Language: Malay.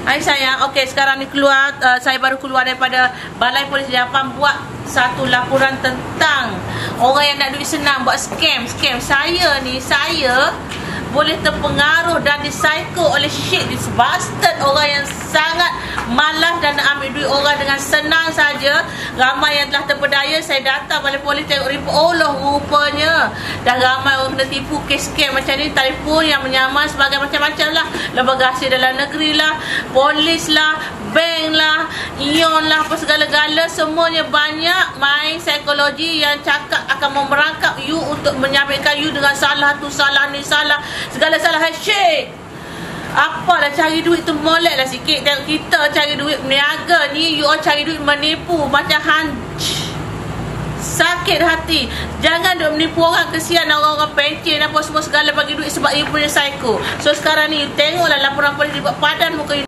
Hai sayang, okey sekarang ni keluar, saya baru keluar daripada Balai Polis Japan buat satu laporan tentang orang yang nak duit senang buat scam. Saya boleh terpengaruh dan disaiko oleh this bastard orang yang sangat malas dan nak ambil duit orang dengan senang saja. Ramai yang telah terpedaya. Saya datang Balai Polis tengok report, Allah rupanya dah ramai orang kena tipu kes scam macam ni. Telefon yang menyamar sebagai macam-macam lah, lembaga hasil dalam negeri lah, polis lah, bank lah, ion lah, apa segala-gala. Semuanya banyak main psikologi yang cakap akan memerangkap you untuk menyampaikan you dengan salah tu, salah ni, salah, segala salah. Syek, apalah cari duit tu molek lah sikit. Tengok kita cari duit berniaga ni, you all cari duit menipu macam sakit hati. Jangan duk menipu orang. Kesian orang-orang pencen apa semua segala bagi duit sebab you punya psycho. So sekarang ni tengoklah laporan polis dibuat padan muka you.